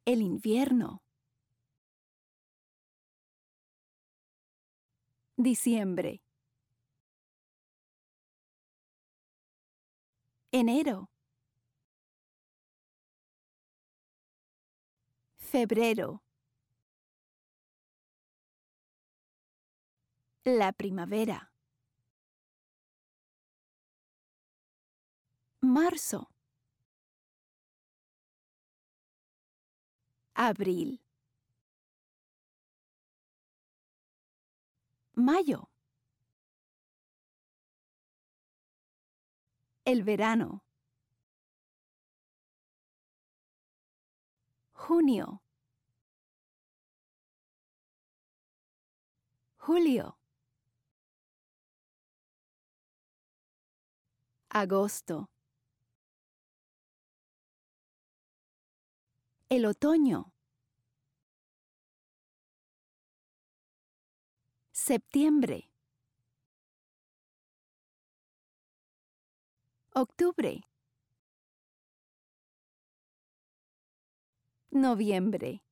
El invierno. Diciembre. Enero. Febrero. La primavera. Marzo. Abril. Mayo. El verano. Junio. Julio. Agosto. El otoño. Septiembre. Octubre. Noviembre.